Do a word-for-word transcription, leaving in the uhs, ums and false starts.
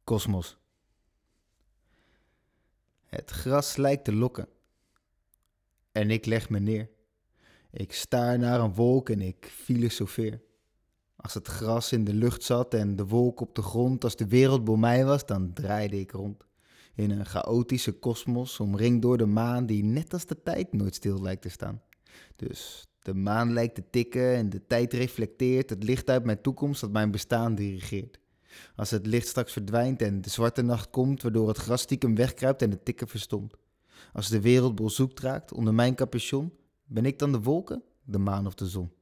Kosmos. Het gras lijkt te lokken. En ik leg me neer. Ik staar naar een wolk en ik filosofeer. Als het gras in de lucht zat en de wolk op de grond, als de wereld bij mij was, dan draaide ik rond. In een chaotische kosmos, omringd door de maan die net als de tijd nooit stil lijkt te staan. Dus de maan lijkt te tikken en de tijd reflecteert het licht uit mijn toekomst dat mijn bestaan dirigeert. Als het licht straks verdwijnt en de zwarte nacht komt, waardoor het gras stiekem wegkruipt en het tikken verstomt. Als de wereld bezoekt raakt onder mijn capuchon, ben ik dan de wolken, de maan of de zon?